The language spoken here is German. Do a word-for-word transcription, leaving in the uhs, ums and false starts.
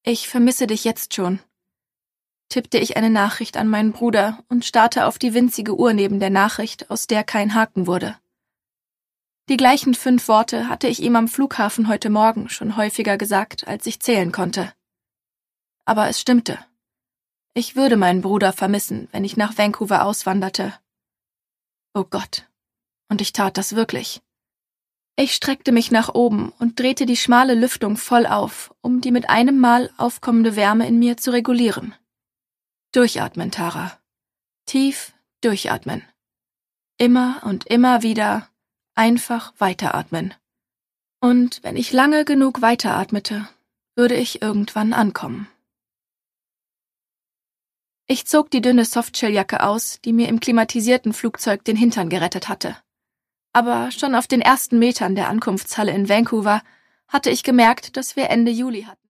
Ich vermisse dich jetzt schon, tippte ich eine Nachricht an meinen Bruder und starrte auf die winzige Uhr neben der Nachricht, aus der kein Haken wurde. Die gleichen fünf Worte hatte ich ihm am Flughafen heute Morgen schon häufiger gesagt, als ich zählen konnte. Aber es stimmte. Ich würde meinen Bruder vermissen, wenn ich nach Vancouver auswanderte. Oh Gott. Und ich tat das wirklich. Ich streckte mich nach oben und drehte die schmale Lüftung voll auf, um die mit einem Mal aufkommende Wärme in mir zu regulieren. Durchatmen, Tara. Tief durchatmen. Immer und immer wieder einfach weiteratmen. Und wenn ich lange genug weiteratmete, würde ich irgendwann ankommen. Ich zog die dünne Softshelljacke aus, die mir im klimatisierten Flugzeug den Hintern gerettet hatte. Aber schon auf den ersten Metern der Ankunftshalle in Vancouver hatte ich gemerkt, dass wir Ende Juli hatten.